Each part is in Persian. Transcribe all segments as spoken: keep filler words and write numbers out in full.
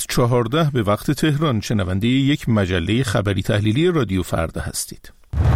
چهارده به وقت تهران شنونده یک مجله خبری تحلیلی رادیو فردا هستید.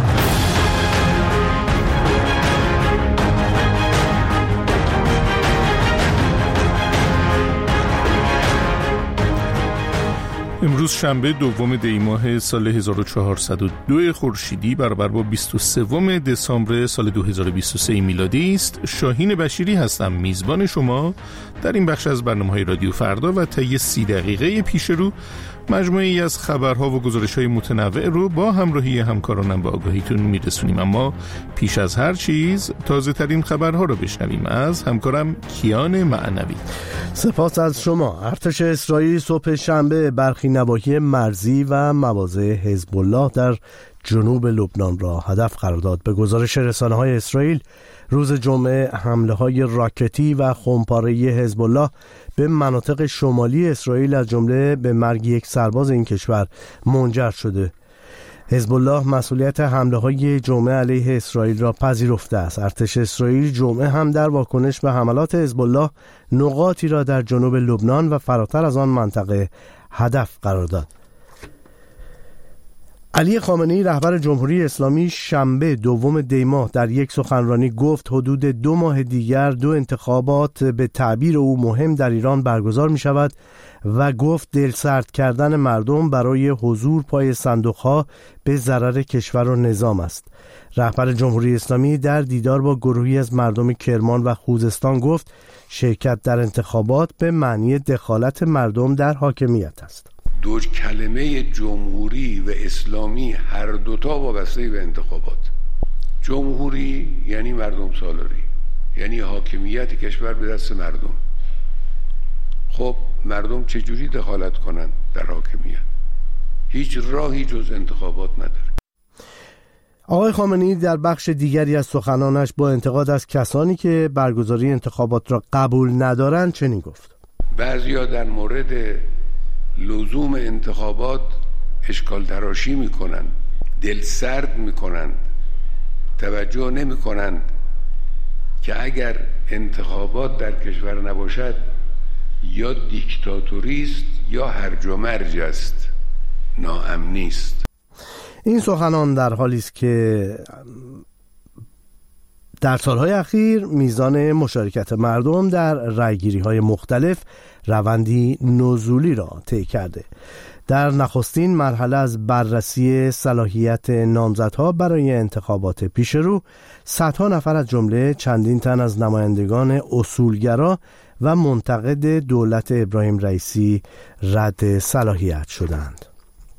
امروز شنبه دوم دی ماه سال هزار و چهارصد و دو خورشیدی برابر با بیست و سوم دسامبر سال دو هزار و بیست و سه میلادی است. شاهین بشیری هستم، میزبان شما در این بخش از برنامه‌های رادیو فردا و طی سی دقیقه پیش رو مجموعه‌ای از خبرها و گزارش‌های متنوع رو با همراهی همکارانم به آگاهیتون میرسونیم. اما پیش از هر چیز تازه‌ترین خبرها رو بشنویم از همکارم کیان معنوی. سپاس از شما. ارتش اسرائیل صبح شنبه برخی نواحی مرزی و مواضع حزب الله در جنوب لبنان را هدف قرار داد. به گزارش رسانه‌های اسرائیل روز جمعه حمله‌های راکتی و خمپاره‌ای حزب الله به مناطق شمالی اسرائیل از جمله به مرگ یک سرباز این کشور منجر شده. حزب الله مسئولیت حمله‌های جمعه علیه اسرائیل را پذیرفته است. ارتش اسرائیل جمعه هم در واکنش به حملات حزب الله نقاطی را در جنوب لبنان و فراتر از آن منطقه هدف قرار داد. علی خامنه‌ای رهبر جمهوری اسلامی شنبه دوم دی ماه در یک سخنرانی گفت حدود دو ماه دیگر دو انتخابات به تعبیر او مهم در ایران برگزار می شود و گفت دلسرد کردن مردم برای حضور پای صندوقها به ضرر کشور و نظام است. رهبر جمهوری اسلامی در دیدار با گروهی از مردم کرمان و خوزستان گفت شرکت در انتخابات به معنی دخالت مردم در حاکمیت است. دو کلمه جمهوری و اسلامی هر دوتا وابسته به انتخابات. جمهوری یعنی مردم سالاری، یعنی حاکمیت کشور به دست مردم. خب مردم چجوری دخالت کنن در حاکمیت؟ هیچ راهی جز انتخابات نداره. آقای خامنه‌ای در بخش دیگری از سخنانش با انتقاد از کسانی که برگزاری انتخابات را قبول ندارند چنین گفت: بعضیا در مورد لزوم انتخابات اشکال تراشی میکنند، دل سرد میکنند، توجه نمیکنند که اگر انتخابات در کشور نباشد یا دیکتاتوری است یا هرج و مرج است، ناامنی است. این سخنان در حالی است که در سالهای اخیر میزان مشارکت مردم در رأیگیری‌های مختلف روندی نزولی را طی کرده. در نخستین مرحله از بررسی صلاحیت نامزدها برای انتخابات پیشرو، صدها نفر از جمله چندین تن از نمایندگان اصولگرا و منتقد دولت ابراهیم رئیسی رد صلاحیت شدند.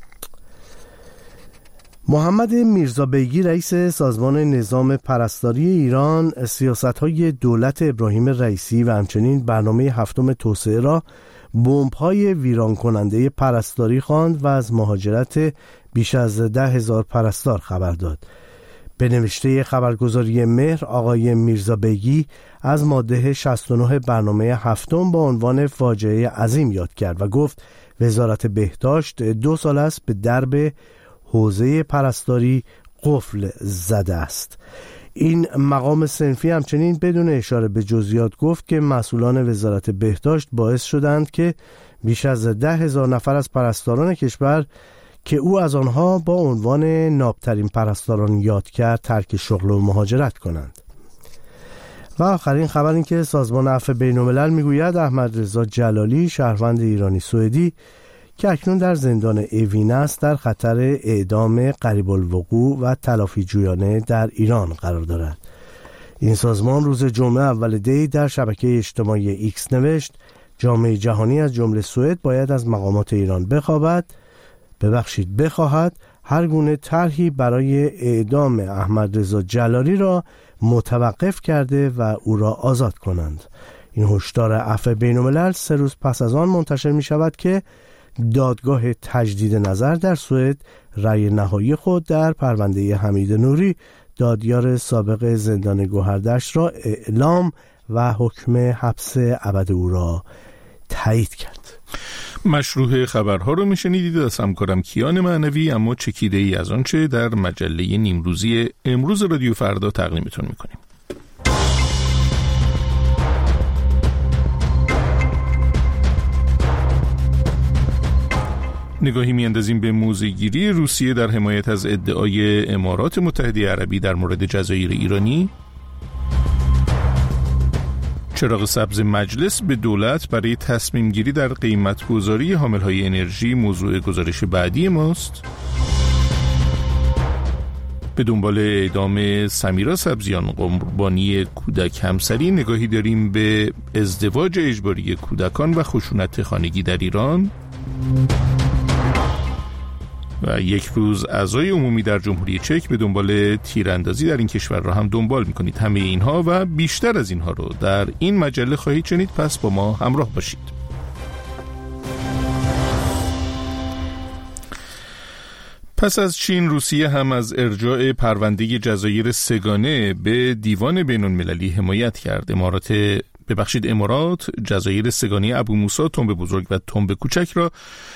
محمد میرزابیگی رئیس سازمان نظام پرستاری ایران سیاست‌های دولت ابراهیم رئیسی و همچنین برنامه هفتم توسعه را بمب‌های ویران کننده پرستاری خواند و از مهاجرت بیش از ده هزار پرستار خبر داد. به نوشته خبرگزاری مهر آقای میرزابیگی از ماده شصت و نه برنامه هفتم با عنوان فاجعه عظیم یاد کرد و گفت وزارت بهداشت دو سال است به درب حوزه پرستاری قفل زده است. این مقام صنفی همچنین بدون اشاره به جزئیات گفت که مسئولان وزارت بهداشت باعث شدند که بیش از ده هزار نفر از پرستاران کشور که او از آنها با عنوان نابترین پرستاران یاد کرد ترک شغل و مهاجرت کنند. و آخرین خبر این که سازمان عفو بین‌الملل میگوید احمد رضا جلالی شهروند ایرانی سوئدی که اکنون در زندان اوین است در خطر اعدام قریب الوقوع و تلافی جویانه در ایران قرار دارد. این سازمان روز جمعه اول دی در شبکه اجتماعی ایکس نوشت جامعه جهانی از جمله سوئد باید از مقامات ایران بخواهد ببخشید بخواهد هر گونه طرحی برای اعدام احمد رضا جلالی را متوقف کرده و او را آزاد کنند. این هشدار عفو بین‌الملل سه روز پس از آن منتشر می شود که دادگاه تجدید نظر در سوئد رأی نهایی خود در پرونده حمید نوری دادیار سابق زندان گوهردشت را اعلام و حکم حبس ابد او را تایید کرد. مشروع خبرها رو میشنیدید از همکارم کیان معنوی، اما چکیده ای از آنچه در مجله نیمروزی امروز رادیو فردا تقدیمتون میکنیم. نگاهی میاندازیم به موضع‌گیری روسیه در حمایت از ادعای امارات متحده عربی در مورد جزایر ایرانی. چراغ سبز مجلس به دولت برای تصمیم گیری در قیمت گذاری حاملهای انرژی موضوع گزارش بعدی ماست. به دنبال اعدام سمیرا سبزیان قربانی کودک همسری نگاهی داریم به ازدواج اجباری کودکان و خشونت خانگی در ایران. و یک روز اعضای عمومی در جمهوری چک به دنبال تیراندازی در این کشور را هم دنبال می‌کنید. همه اینها و بیشتر از اینها رو در این مجله خواهید شنید، پس با ما همراه باشید. پس از چین، روسیه هم از ارجاع پرونده جزایر سگانه به دیوان بین‌المللی حمایت کرد. امارات ببخشید امارات جزایر سگانه ابو موسی، تنب بزرگ و تنب کوچک را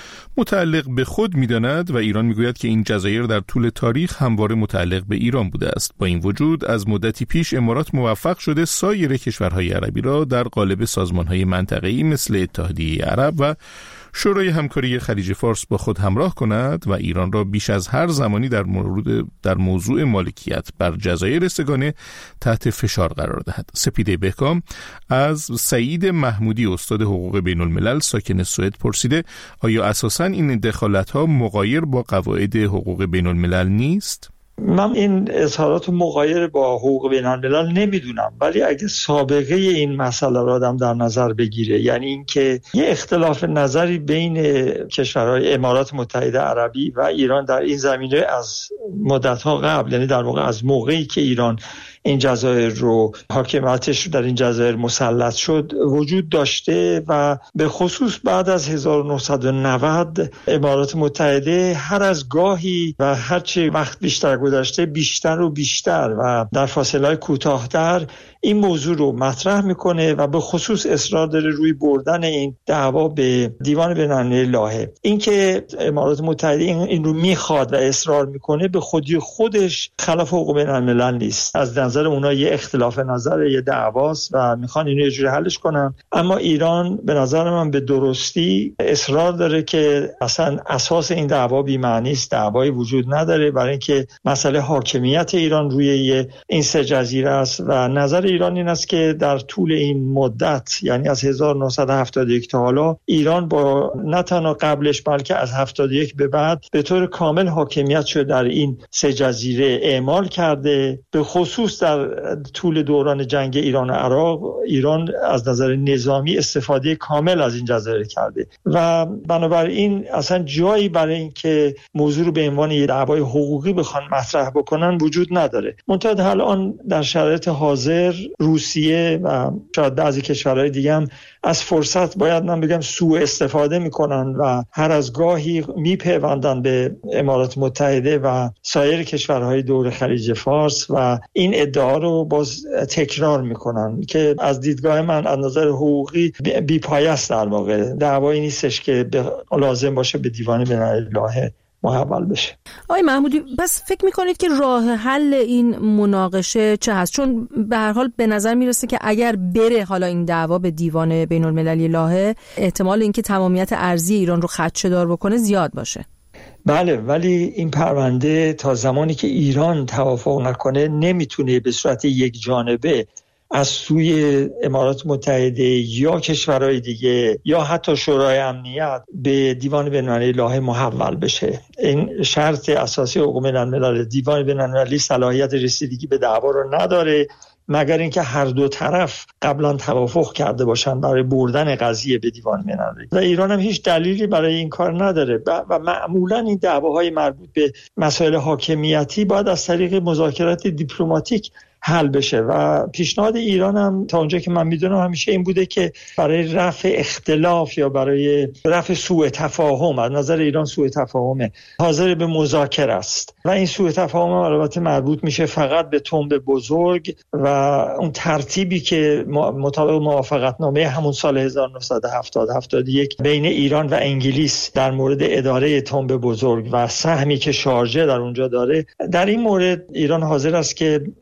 متعلق به خود می‌داند و ایران می‌گوید که این جزایر در طول تاریخ همواره متعلق به ایران بوده است. با این وجود از مدتی پیش امارات موفق شده سایر کشورهای عربی را در قالب سازمان‌های منطقه‌ای مثل اتحادیه عرب و شورای همکاری خلیج فارس با خود همراه کند و ایران را بیش از هر زمانی در مورد در موضوع مالکیت بر جزایر سگانه تحت فشار قرار دهد. سپیده بهکام از سعید محمودی استاد حقوق بین الملل ساکن سوئد پرسیده آیا اساساً این دخالت‌ها مغایر با قواعد حقوق بین الملل نیست؟ من این اظهارات مغایر با حقوق بین الملل نمیدونم، ولی اگه سابقه این مسئله را آدم در نظر بگیره، یعنی اینکه یه اختلاف نظری بین کشورهای امارات متحده عربی و ایران در این زمینه از مدت‌ها قبل، یعنی در واقع از موقعی که ایران این جزایر رو حاکمیتش در این جزایر مسلط شد وجود داشته و به خصوص بعد از هزار و نهصد و نود امارات متحده هر از گاهی و هر چه وقت بیشتر گذشته بیشتر و بیشتر و در فاصله کوتاه‌تر این موضوع رو مطرح میکنه و به خصوص اصرار داره روی بردن این دعوا به دیوان بین‌المللی لاهه. اینکه امارات متحده این رو میخواد و اصرار میکنه به خودی خودش خلاف حقوق بین‌الملل نیست. از نظر اونها یه اختلاف نظر، یه دعواست و میخوان اینو یه جوری حلش کنن، اما ایران به نظر من به درستی اصرار داره که اصلا اساس این دعوا بی‌معنی است، دعوایی وجود نداره، برای اینکه مسئله حاکمیت ایران روی این سه جزیره است و نظر ایران این است که در طول این مدت، یعنی از هزار و نهصد و هفتاد و یک تا حالا، ایران با نه تنها قبلش بلکه از هفتاد و یک به بعد به طور کامل حاکمیت شده در این سه جزیره اعمال کرده. به خصوص در طول دوران جنگ ایران و عراق ایران از نظر نظامی استفاده کامل از این جزیره کرده و بنابراین اصلا جایی برای این که موضوع رو به عنوان یه دعوای حقوقی بخوان مطرح بکنن وجود نداره. منتها الان در شرایط حاضر روسیه و شاید بعضی کشورهای دیگه هم از فرصت باید من بگم سوء استفاده میکنن و هر از گاهی میپیوندن به امارات متحده و سایر کشورهای دور خلیج فارس و این ادعا رو باز تکرار میکنن که از دیدگاه من از نظر حقوقی بی‌پایه است. در واقع دعوایی نیستش که لازم باشه به دیوان بین‌المللی لاهه محول بشه. آقای محمودی، پس فکر میکنید که راه حل این مناقشه چه هست؟ چون به هر حال به نظر میرسه که اگر بره حالا این دعوا به دیوان بین المللی لاهه، احتمال اینکه تمامیت ارضی ایران رو خدشه‌دار بکنه زیاد باشه. بله، ولی این پرونده تا زمانی که ایران توافق نکنه نمیتونه به صورت یک جانبه از سوی امارات متحده یا کشورهای دیگه یا حتی شورای امنیت به دیوان بین‌المللی لاهه محول بشه. این شرط اساسی حقوق بین‌الملل، دیوان بین‌المللی صلاحیت رسیدگی به دعوا رو نداره مگر اینکه هر دو طرف قبلا توافق کرده باشن برای بردن قضیه به دیوان بین‌المللی و ایران هم هیچ دلیلی برای این کار نداره و معمولا این دعواهای مربوط به مسائل حاکمیتی باید از طریق مذاکرات دیپلماتیک حل بشه و پیشنهاد ایران هم تا اونجا که من میدونم همیشه این بوده که برای رفع اختلاف یا برای رفع سوء تفاهم، از نظر ایران سوء تفاهمه، حاضر به مذاکره است و این سوء تفاهم البته مربوط میشه فقط به تنب بزرگ و اون ترتیبی که مطابق موافقتنامه همون سال هزار و نهصد و هفتاد هفتاد و یک بین ایران و انگلیس در مورد اداره تنب بزرگ و سهمی که شارژه در اونجا داره، در این مورد ایران حاضر است که با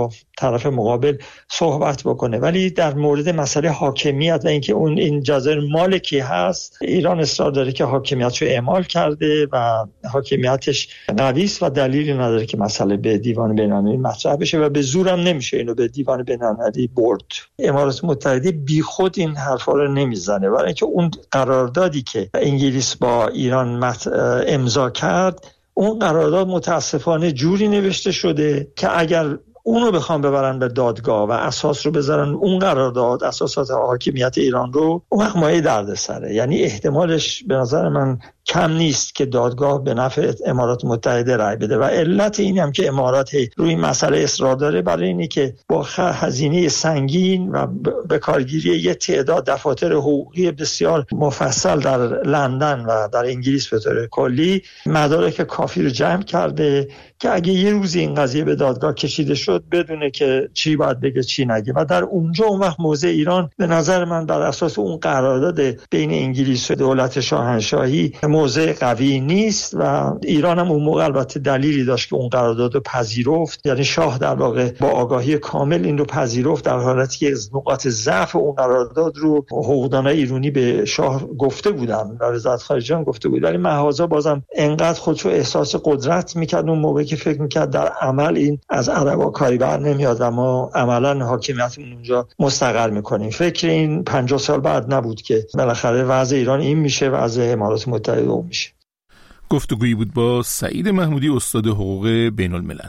با طرف مقابل صحبت بکنه. ولی در مورد مسئله حاکمیت و اینکه اون این جزایر مال کی هست، ایران اصرار داره که حاکمیتش رو اعمال کرده و حاکمیتش قوی است و دلیلی نداره که مسئله به دیوان بین‌المللی مطرح بشه و به زورم نمیشه اینو به دیوان بین‌المللی برد. امارات متحده بیخود این حرفا رو نمیزنه، برای اینکه اون قراردادی که انگلیس با ایران امضا کرد، اون قرارداد متاسفانه جوری نوشته شده که اگر اونو بخوام ببرن به دادگاه و اساس رو بذارن اون قرارداد اساسات حاکمیت ایران رو، اون وقت مایه دردسره. یعنی احتمالش به نظر من کم نیست که دادگاه به نفع امارات متحده رای بده و علت این هم که امارات روی مسئله اصرار داره برای اینه که با هزینه سنگین و به کارگیری یه تعداد دفاتر حقوقی بسیار مفصل در لندن و در انگلیس به طور کلی مدارک کافی رو جمع کرده که اگه یه روزی این قضیه به دادگاه کشیده شد بدونه که چی باید بگه چی نگه و در اونجا اون وقت موضع ایران به نظر من بر اساس اون قرارداد بین انگلیس و دولت شاهنشاهی موضع قوی نیست و ایران هم اون موقع البته دلیلی داشت که اون قرارداد رو پذیرفت. یعنی شاه در واقع با آگاهی کامل این رو پذیرفت، در حالتی که نقاط ضعف اون قرارداد رو حقوقدانای ایرانی به شاه گفته بودن و وزارت خارجه هم گفته بود، ولی مهازا بازم انقدر خودشو احساس قدرت میکرد اون موقع که فکر میکرد در عمل این از عربا کاری بر نمیاد و ما عملا حاکمیتمون اونجا مستقر میکنیم. فکر این پنجاه سال بعد نبود که بالاخره وضع ایران این میشه، وضع امارات متحده اون میشه. گفتگویی بود با سعید محمودی، استاد حقوق بین الملل.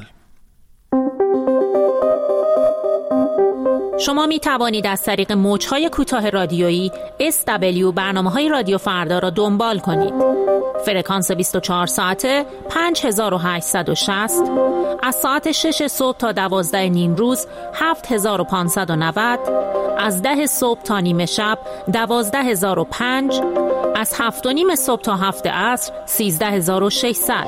شما می توانید از طریق موج‌های کوتاه رادیویی اس دبلیو برنامه‌های رادیو فردا را دنبال کنید. فرکانس بیست و چهار ساعته پنج هزار و هشتصد و شصت، از ساعت شش صبح تا دوازده نیم روز هفت هزار و پانصد و نود، از ده صبح تا نیمه شب دوازده هزار و پنج، از هفت و نیم صبح تا هفت عصر سیزده هزار و ششصد.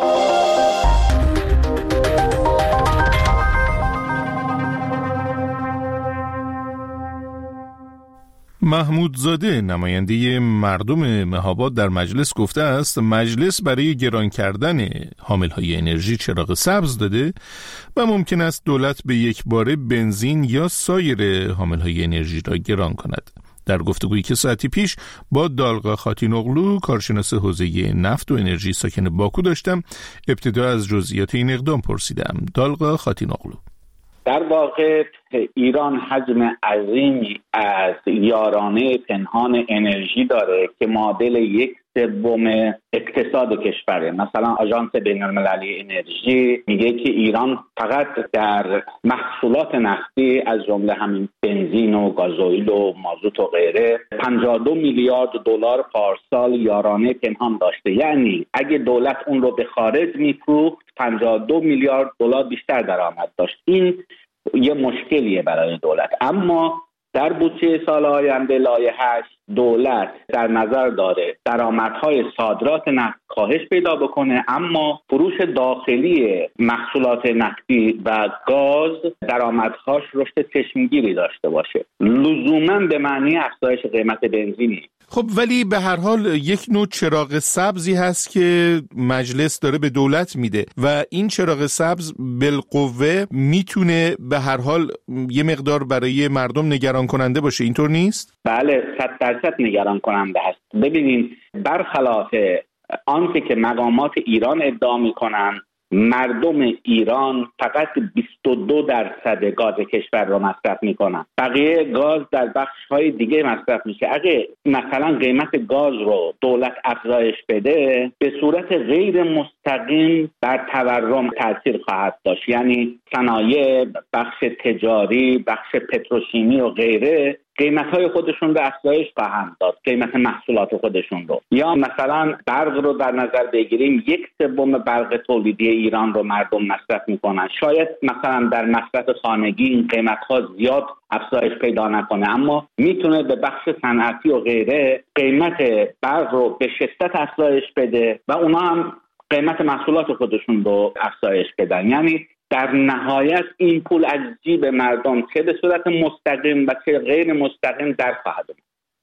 محمودزاده نماینده مردم مهاباد در مجلس گفته است مجلس برای گران کردن حاملهای انرژی چراغ سبز داده و ممکن است دولت به یک باره بنزین یا سایر حاملهای انرژی را گران کند. در گفتگویی که ساعتی پیش با دالقا خاتینوغلو کارشناس حوزه نفت و انرژی ساکن باکو داشتم، ابتدا از جزئیات این اقدام پرسیدم. دالقا خاتینوغلو: در واقع ایران حجم عظیمی از یارانه پنهان انرژی داره که معادل یک سوم اقتصاد کشوره. مثلا آژانس بین‌المللی انرژی میگه که ایران فقط در محصولات نفتی از جمله همین بنزین و گازوئیل و مازوت و غیره پنجاه و دو میلیارد دلار پارسال یارانه پنهان داشته. یعنی اگه دولت اون رو به خارج میفروخت پنجاه و دو میلیارد دلار بیشتر درآمد داشت. این یه مشکلیه برای دولت. اما در بودجه سال آینده لایحه‌اش دولت در نظر داره درآمدهای صادرات نفت کاهش پیدا بکنه، اما فروش داخلی محصولات نفتی و گاز درآمدهاش رشد چشمگیری داشته باشه. لزوما به معنی افزایش قیمت بنزینی. خب ولی به هر حال یک نوع چراغ سبزی هست که مجلس داره به دولت میده و این چراغ سبز بالقوه میتونه به هر حال یه مقدار برای مردم نگران کننده باشه، اینطور نیست؟ بله، صد درصد نگران کننده هست. ببینین، برخلاف آنچه که مقامات ایران ادعا میکنن، مردم ایران فقط بیست و دو درصد گاز کشور رو مصرف میکنن، بقیه گاز در بخش‌های دیگه مصرف میشه. اگه مثلا قیمت گاز رو دولت افزایش بده، به صورت غیر مستقیم بر تورم تاثیر خواهد داشت. یعنی صنایع، بخش تجاری، بخش پتروشیمی و غیره قیمت‌های خودشون رو افزایش خواهند داد، قیمت محصولات خودشون رو. یا مثلا برق رو در نظر بگیریم، یک سوم برق تولیدی ایران رو مردم مصرف میکنن. شاید مثلا در مصرف خانگی این قیمت‌ها زیاد افزایش پیدا نکنه، اما میتونه به بخش صنعتی و غیره قیمت برق رو به شدت افزایش بده و اونا هم قیمت محصولات خودشون رو افزایش بدن. یعنی در نهایت این پول از جیب مردم چه به صورت مستقیم و چه غیر مستقیم در خواهد اومد.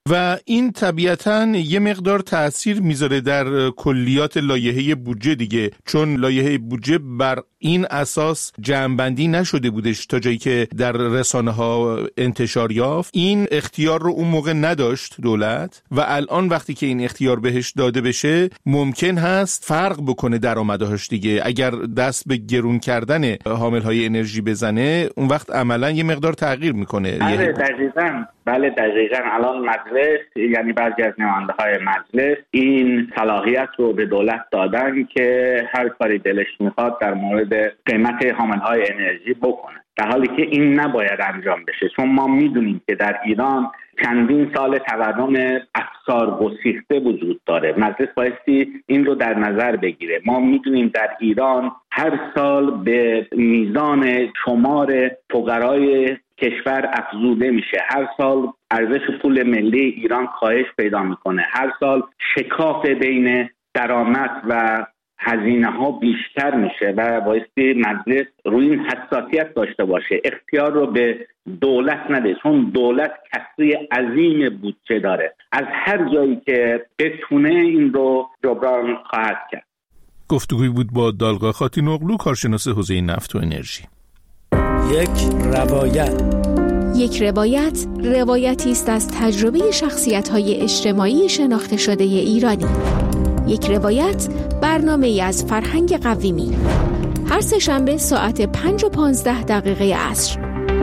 و این طبیعتاً یه مقدار تأثیر میذاره در کلیات لایحه بودجه دیگه، چون لایحه بودجه بر این اساس جمع‌بندی نشده بودش تا جایی که در رسانه ها انتشار یافت. این اختیار رو اون موقع نداشت دولت و الان وقتی که این اختیار بهش داده بشه ممکن هست فرق بکنه درآمدهاش دیگه. اگر دست به گرون کردن حامل‌های انرژی بزنه اون وقت عملاً یه مقدار تغییر میکنه. بله دقیقاً بله دقیقاً الان مجلس، یعنی بعضی از نماینده‌های مجلس این صلاحیت رو به دولت دادن که هر کاری دلش میخواد در مورد قیمت حامل‌های انرژی بکنه، در حالی که این نباید انجام بشه. چون ما میدونیم که در ایران چندین سال تورم افسار گسیخته وجود داره. مجلس بایستی این رو در نظر بگیره. ما میدونیم در ایران هر سال به میزان شمار فقرای کشور افزوده میشه. هر سال ارزش پول ملی ایران کاهش پیدا میکنه. هر سال شکاف بین درآمد و هزینه ها بیشتر میشه و بایستی مجلس روی این حساسیت داشته باشه، اختیار رو به دولت نده، چون دولت کسری عظیم بودجه داره، از هر جایی که بتونه این رو جبران خواهد کرد. گفتگوی بود با دالقا خاتینوغلو، کارشناس حوزه نفت و انرژی. یک روایت یک روایت روایتی است از تجربه شخصیت‌های اجتماعی شناخته شده ایرانی. یک روایت برنامه‌ای از فرهنگ قویمی، هر سه شنبه ساعت پنج و پانزده دقیقه عصر.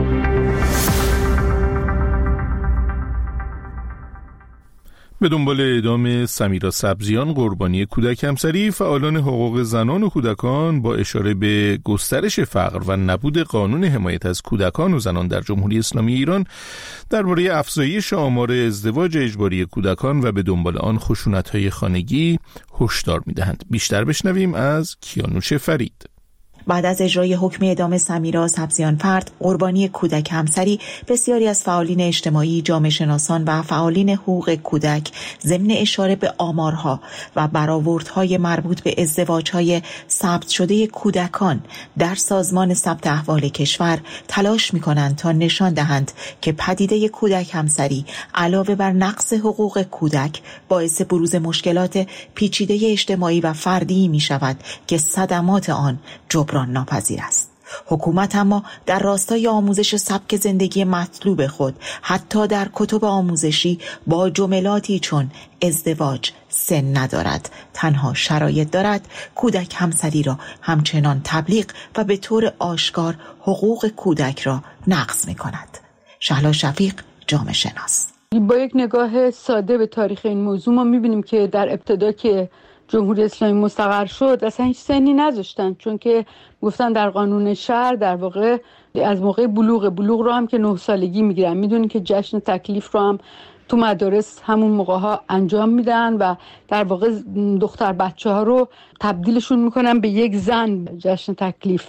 به دنبال اعدام سمیرا سبزیان قربانی کودک همسری، فعالان حقوق زنان و کودکان با اشاره به گسترش فقر و نبود قانون حمایت از کودکان و زنان در جمهوری اسلامی ایران درباره افزایش آمار ازدواج اجباری کودکان و به دنبال آن خشونت‌های خانگی هشدار می‌دهند. بیشتر بشنویم از کیانوش فرید. بعد از اجرای حکم اعدام سمیرا سبزیان فرد قربانی کودک همسری، بسیاری از فعالین اجتماعی، جامعه شناسان و فعالین حقوق کودک ضمن اشاره به آمارها و برآوردهای مربوط به ازدواج‌های ثبت شده کودکان در سازمان ثبت احوال کشور تلاش می‌کنند تا نشان دهند که پدیده کودک همسری علاوه بر نقض حقوق کودک باعث بروز مشکلات پیچیده اجتماعی و فردی می‌شود که صدمات آن جبران ناپذیر است. حکومت اما در راستای آموزش سبک زندگی مطلوب خود حتی در کتب آموزشی با جملاتی چون ازدواج سن ندارد، تنها شرایط دارد، کودک همسری را همچنان تبلیغ و به طور آشکار حقوق کودک را نقض می کند. شهلا شفیق، جامعه شناس. با یک نگاه ساده به تاریخ این موضوع ما می‌بینیم که در ابتدا که جمهوری اسلامی مستقر شد اصلا هیچ سنی نذاشتن، چون که گفتن در قانون شهر در واقع از موقع بلوغ بلوغ رو هم که نه سالگی میگیرن. میدونین که جشن تکلیف رو هم تو مدارس همون موقع ها انجام میدن و در واقع دختر بچه ها رو تبدیلشون میکنن به یک زن. جشن تکلیف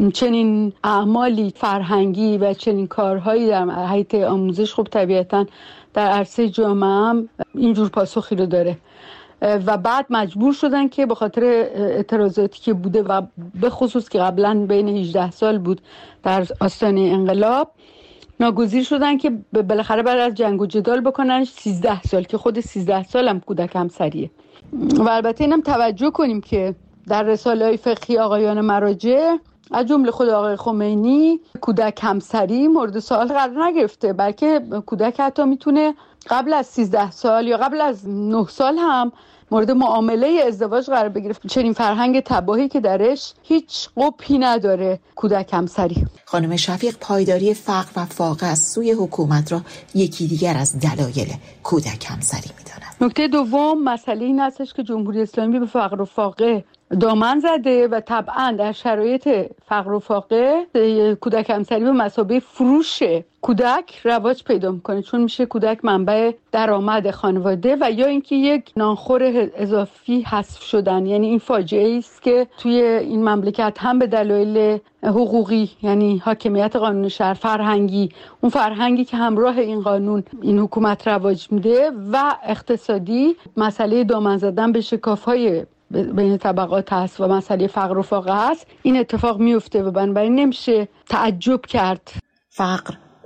چنین اعمالی فرهنگی و چنین کارهایی در حیط آموزش خب طبیعتا در عرصه جامعه هم اینجور پاسخی رو داره و بعد مجبور شدن که به خاطر اعتراضاتی که بوده و به خصوص که قبلا بین هجده سال بود در آستانه انقلاب، ناگزیر شدن که بالاخره بعد از جنگ و جدال بکننش سیزده سال که خود سیزده سال هم کودک همسریه. و البته اینم توجه کنیم که در رساله‌های فقهی آقایان مراجع از جمله خود آقای خمینی کودک همسری مورد سوال قرار نگرفته، بلکه کودک حتی میتونه قبل از سیزده سال یا قبل از نه سال هم مورد معامله ازدواج قرار بگیره. چنین فرهنگ تباهی که درش هیچ قبحی نداره کودک همسری. خانم شفیق پایداری فقر و فاقه از سوی حکومت را یکی دیگر از دلایل کودک همسری می‌داند. نکته دوم مسئله این هستش که جمهوری اسلامی به فقر و فاقه دامن زده و طبعا در شرایط فقر و فاقه کودک همسری به مثابه فروش کودک رواج پیدا میکنه، چون میشه کودک منبع درآمد خانواده و یا اینکه یک نانخور اضافی حذف شدن. یعنی این فاجعه است که توی این مملکت هم به دلایل حقوقی، یعنی حاکمیت قانون شهر، فرهنگی، اون فرهنگی که همراه این قانون این حکومت رواج میده، و اقتصادی، مسئله دامن زدن به شکاف‌های بین طبقات هست و مسئله فقر و فاقه هست. این اتفاق میفته و بنابراین نمیشه تعجب کرد. فقر،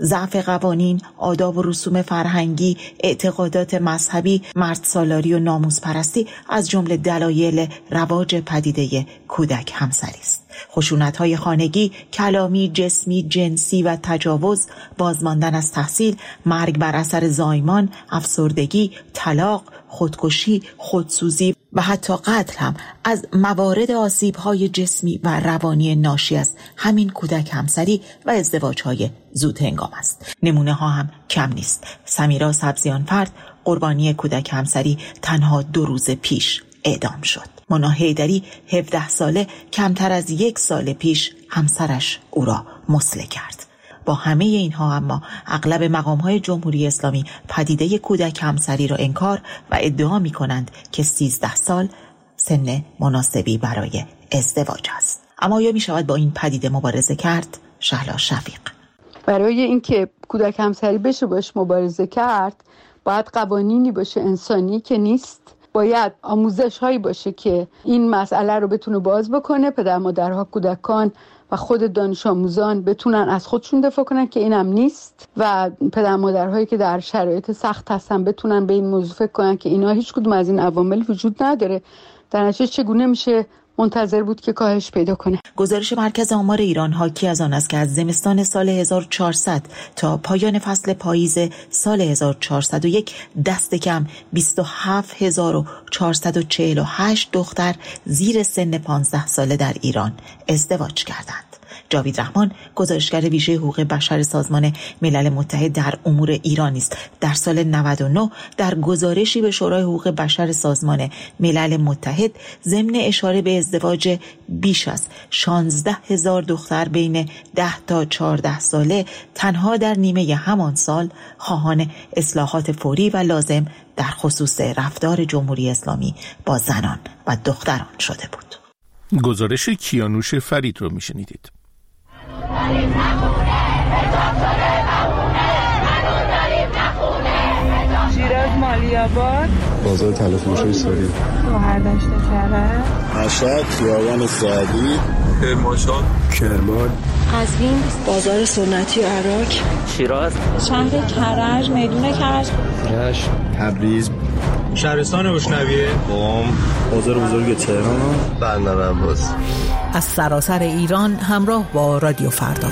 ضعف قوانین، آداب و رسوم فرهنگی، اعتقادات مذهبی، مردسالاری و ناموس پرستی از جمله دلایل رواج پدیده کودک همسری است. خشونت‌های خانگی، کلامی، جسمی، جنسی و تجاوز، بازماندن از تحصیل، مرگ بر اثر زایمان، افسردگی، طلاق، خودکشی، خودسوزی و حتی قتل هم از موارد آسیب‌های جسمی و روانی ناشی از همین کودک همسری و ازدواج‌های زود هنگام است. نمونه ها هم کم نیست. سمیرا سبزیانفرد قربانی کودک همسری تنها دو روز پیش اعدام شد. مونا حیدری هفده ساله کمتر از یک سال پیش همسرش او را مسله کرد. با همه اینها اما اغلب مقام‌های جمهوری اسلامی پدیده کودک همسری را انکار و ادعا می‌کنند که سیزده سال سن مناسبی برای ازدواج است. اما آیا می‌شود با این پدیده مبارزه کرد؟ شهلا شفیق: برای اینکه کودک همسری بشه باش مبارزه کرد باید قوانینی باشه، انسانی که نیست. باید آموزش هایی باشه که این مسئله رو بتونه باز بکنه، پدر مادرها، کودکان و خود دانش آموزان بتونن از خودشون دفاع کنن که اینم نیست و پدر مادرهایی که در شرایط سخت هستن بتونن به این موضوع فکر کنن که اینا هیچ کدوم از این عوامل وجود نداره. در نتیجه چگونه میشه منتظر بود که کاهش پیدا کنه؟ گزارش مرکز آمار ایران حاکی از آن است که از زمستان سال هزار و چهارصد تا پایان فصل پاییز سال هزار و چهارصد و یک دست کم بیست و هفت هزار و چهارصد و چهل و هشت دختر زیر سن پانزده ساله در ایران ازدواج کردند. جاوید رحمان، گزارشگر ویژه حقوق بشر سازمان ملل متحد در امور ایران است. در سال نود و نه در گزارشی به شورای حقوق بشر سازمان ملل متحد ضمن اشاره به ازدواج بیش از شانزده هزار دختر بین ده تا چهارده ساله تنها در نیمه همان سال خواهان اصلاحات فوری و لازم در خصوص رفتار جمهوری اسلامی با زنان و دختران شده بود. گزارش کیانوش فرید رو میشنیدید. شیراز مالی‌آباد، بازار تلفروشی ساری، گوهردشت کرج، مشهد خیابان سعدی، کرمانشاه، کرمان، قزوین، بازار سنتی عراق، شیراز، شهر کرج، میدون کرج، رشت، تبریز، شهرستان روشنویه، قم، بازار بزرگ تهران، بندر عباس. از سراسر ایران همراه با رادیو فردا.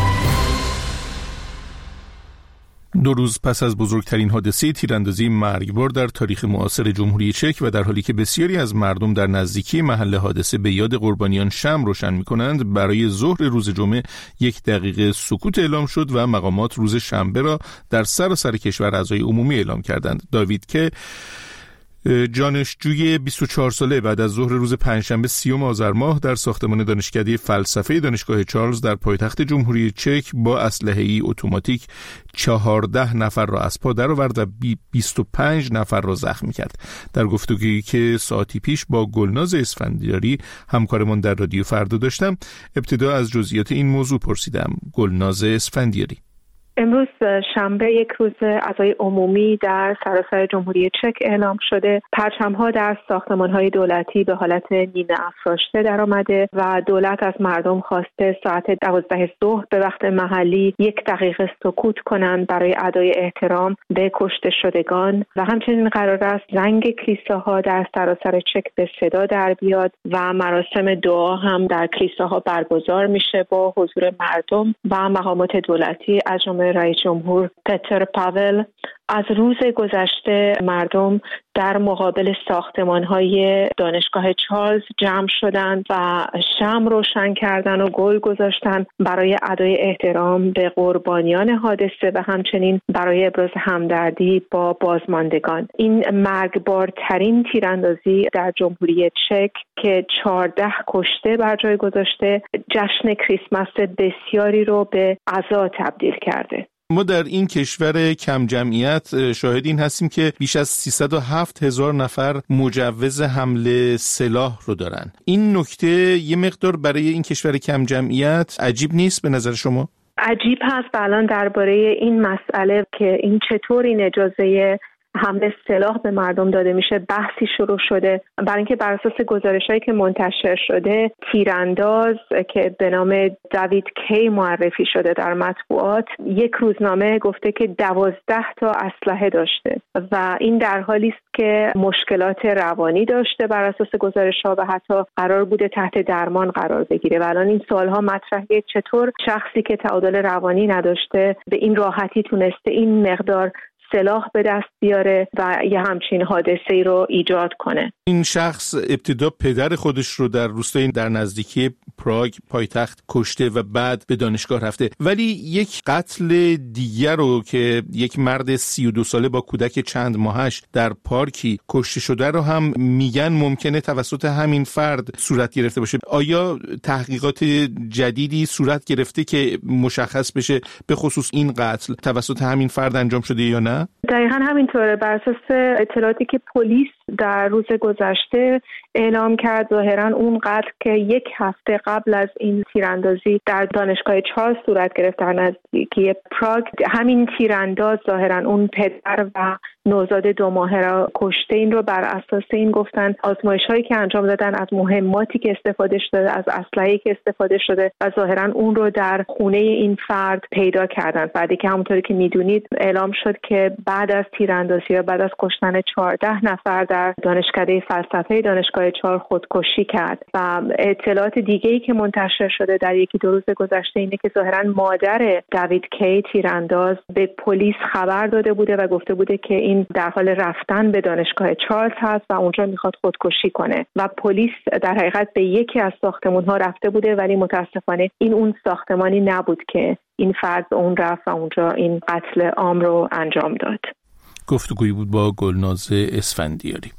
دو روز پس از بزرگترین حادثه تیراندازی مرگبار در تاریخ معاصر جمهوری چک و در حالی که بسیاری از مردم در نزدیکی محل حادثه به یاد قربانیان شمع روشن می‌کنند، برای ظهر روز جمعه یک دقیقه سکوت اعلام شد و مقامات روز شنبه را در سراسر کشور اعضای عمومی اعلام کردند. داوید که جانشجوی بیست و چهار ساله بعد از ظهر روز پنجشنبه سیوم آذر ماه در ساختمان دانشکده فلسفه دانشگاه چارلز در پایتخت جمهوری چک با اسلحه‌ای اتوماتیک چهارده نفر را از پا درآورد و بیست و پنج نفر را زخمی کرد. در گفتگویی که ساعتی پیش با گلناز اسفندیاری همکارمان در رادیو فردا داشتم، ابتدا از جزئیات این موضوع پرسیدم. گلناز اسفندیاری: امروز شنبه یک روز اعضای عمومی در سراسر جمهوری چک اعلام شده. پرچم‌ها در ساختمان‌های دولتی به حالت نیمه افراشته در آمده و دولت از مردم خواسته ساعت دوازده ظهر به وقت محلی یک دقیقه سکوت کنند برای ادای احترام به کشته شدگان و همچنین قرار است زنگ کلیساها در سراسر چک به صدا در بیاد و مراسم دعا هم در کلیساها برگزار میشه با حضور مردم و مقامات دولتی از جمله رئیس جمهور پتر پاول. از روز گذشته مردم در مقابل ساختمان‌های دانشگاه چارلز جمع شدند و شمع روشن کردند و گل گذاشتند برای ادای احترام به قربانیان حادثه و همچنین برای ابراز همدردی با بازماندگان. این مرگبارترین تیراندازی در جمهوری چک که چهارده کشته بر جای گذاشته، جشن کریسمس بسیاری رو به عزا تبدیل کرده. ما در این کشور کم جمعیت شاهد این هستیم که بیش از سیصد و هفت هزار نفر مجوز حمل سلاح رو دارن. این نکته یه مقدار برای این کشور کم جمعیت عجیب نیست به نظر شما؟ عجیب هست الان درباره این مسئله که این چطور این اجازه حمله سلاح به مردم داده میشه بحثی شروع شده. برای اینکه بر اساس گزارش‌هایی که منتشر شده تیرانداز که به نام دیوید کی معرفی شده در مطبوعات یک روزنامه گفته که دوازده تا اسلحه داشته و این در حالی است که مشکلات روانی داشته بر اساس گزارش‌ها و حتی قرار بوده تحت درمان قرار بگیره و الان این سوال‌ها مطرحه چطور شخصی که تعادل روانی نداشته به این راحتی تونسته این مقدار سلاح به دست بیاره و یه همچین حادثه‌ای رو ایجاد کنه. این شخص ابتدا پدر خودش رو در روستای در نزدیکی پراگ پایتخت کشته و بعد به دانشگاه رفته، ولی یک قتل دیگر رو که یک مرد سی و دو ساله با کودک چند ماهش در پارکی کشته شده رو هم میگن ممکنه توسط همین فرد صورت گرفته باشه. آیا تحقیقات جدیدی صورت گرفته که مشخص بشه به خصوص این قتل توسط همین فرد انجام شده یا نه؟ دقیقاً همینطوره. بر اساس اطلاعاتی که پلیس در روز گذشته اعلام کرد ظاهراً اون قتل که یک هفته قبل از این تیراندازی در دانشگاه چارلز صورت گرفت در نزدیکی پراگ، همین تیرانداز ظاهراً اون پدر و نوزاد دو ماهه را کشته. این رو بر اساس این گفتن آزمایش‌هایی که انجام دادن از مهماتی که استفاده شده، از اسلحه‌ای که استفاده شده و ظاهراً اون رو در خونه این فرد پیدا کردن. بعدی که همونطوری که میدونید اعلام شد که بعد از تیراندازی و بعد از کشتن چهارده نفر در دانشکده فلسفه دانشگاه چارلز خودکشی کرد و اطلاعات دیگه‌ای که منتشر شده در یکی دو روز گذشته اینه که ظاهراً مادر دیوید کی تیرانداز به پلیس خبر داده بوده و گفته بوده که این در حال رفتن به دانشگاه چارلز هست و اونجا میخواد خودکشی کنه و پلیس در حقیقت به یکی از ساختمان‌ها رفته بوده ولی متاسفانه این اون ساختمانی نبود که این فرد به اون رفت و اونجا این قتل عام رو انجام داد. گفتگویی بود با گلناز اسفندیاری.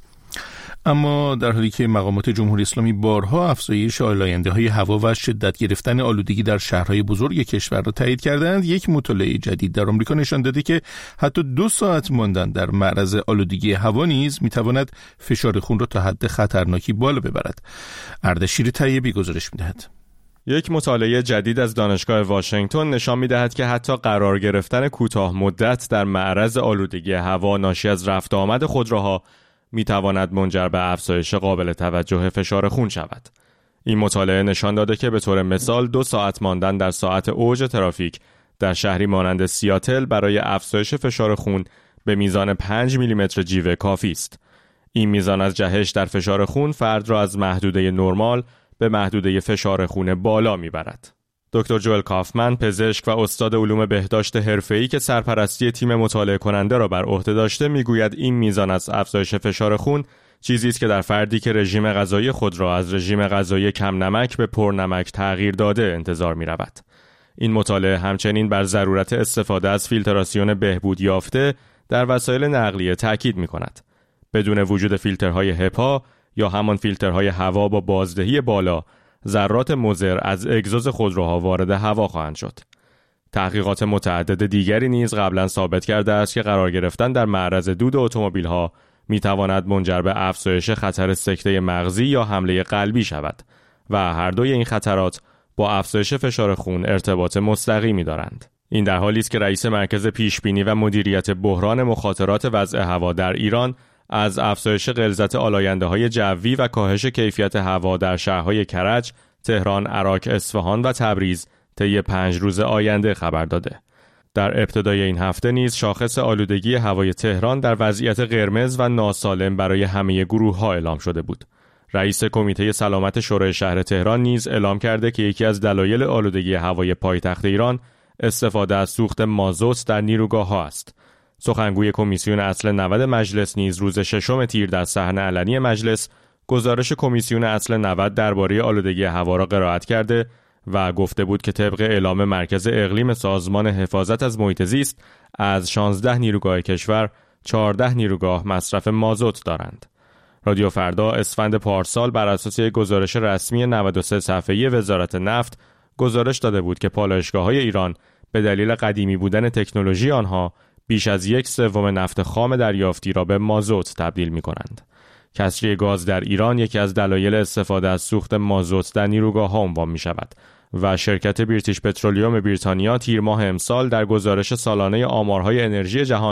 اما در حالی که مقامات جمهوری اسلامی بارها افزایش آلاینده‌های هوا و شدت گرفتن آلودگی در شهرهای بزرگ کشور را تایید کردند، یک مطالعه جدید در آمریکا نشان داده که حتی دو ساعت ماندن در معرض آلودگی هوا نیز میتواند فشار خون را تا حد خطرناکی بالا ببرد. اردشیر طیبی گزارش می‌دهد. یک مطالعه جدید از دانشگاه واشنگتن نشان می‌دهد که حتی قرار گرفتن کوتاه مدت در معرض آلودگی هوا ناشی از رفت آمد خودروها می‌تواند منجر به افزایش قابل توجه فشار خون شود. این مطالعه نشان داده که به طور مثال دو ساعت ماندن در ساعت اوج ترافیک در شهری مانند سیاتل برای افزایش فشار خون به میزان پنج میلیمتر جیوه کافی است. این میزان از جهش در فشار خون فرد را از محدوده نرمال به محدوده فشار خون بالا میبرد. دکتر جوئل کافمن، پزشک و استاد علوم بهداشت حرفه‌ای که سرپرستی تیم مطالعه کننده را بر عهده داشته، میگوید این میزان از افزایش فشار خون چیزی است که در فردی که رژیم غذایی خود را از رژیم غذایی کم نمک به پرنمک تغییر داده انتظار می‌رود. این مطالعه همچنین بر ضرورت استفاده از فیلتراسیون بهبود یافته در وسایل نقلیه تاکید می‌کند. بدون وجود فیلترهای هپا یا همان فیلترهای هوا با بازدهی بالا، ذرات مضر از اگزوز خودروها وارد هوا خواهند شد. تحقیقات متعدد دیگری نیز قبلا ثابت کرده است که قرار گرفتن در معرض دود اتومبیل‌ها می‌تواند منجر به افزایش خطر سکته مغزی یا حمله قلبی شود و هر دوی این خطرات با افزایش فشار خون ارتباط مستقیمی دارند. این در حالی است که رئیس مرکز پیشبینی و مدیریت بحران مخاطرات وضع هوا در ایران از افزایش غلظت آلاینده‌های جوی و کاهش کیفیت هوا در شهرهای کرج، تهران، عراق، اصفهان و تبریز طی پنج روز آینده خبر داده. در ابتدای این هفته نیز شاخص آلودگی هوای تهران در وضعیت قرمز و ناسالم برای همه گروه‌ها اعلام شده بود. رئیس کمیته سلامت شورای شهر تهران نیز اعلام کرده که یکی از دلایل آلودگی هوای پایتخت ایران استفاده از سوخت مازوت در نیروگاه‌ها است. سخنگوی کمیسیون اصل نود مجلس نیز روز ششم تیر در صحنه علنی مجلس گزارش کمیسیون اصل نود درباره آلودگی هوا را قرائت کرده و گفته بود که طبق اعلام مرکز اقلیم سازمان حفاظت از محیط زیست از شانزده نیروگاه کشور چهارده نیروگاه مصرف مازوت دارند. رادیو فردا اسفند پارسال بر اساس گزارش رسمی نود و سه صفحه‌ای وزارت نفت گزارش داده بود که پالایشگاه‌های ایران به دلیل قدیمی بودن تکنولوژی آنها بیش از یک سوم نفت خام دریافتی را به مازوت تبدیل می کنند. کسری گاز در ایران یکی از دلایل استفاده از سوخت مازوت در نیروگاه‌ها عنوان می شود و شرکت بریتیش پترولیوم بریتانیا تیر ماه امسال در گزارش سالانه آمارهای انرژی جهان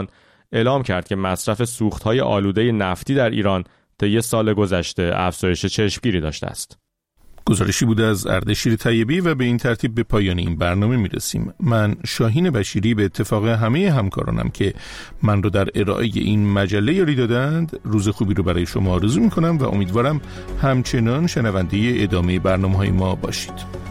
اعلام کرد که مصرف سوختهای آلوده نفتی در ایران طی سال گذشته افزایش چشمگیری داشته است. گزارشی بوده از اردشیر طیبی و به این ترتیب به پایان این برنامه میرسیم. من شاهین بشیری به اتفاق همه همکارانم که من رو در ارائه این مجله یاری دادند روز خوبی رو برای شما آرزو میکنم و امیدوارم همچنان شنونده ادامه برنامه‌های ما باشید.